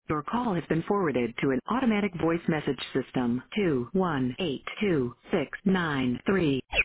Your call has been forwarded to an automatic voice message system. 218269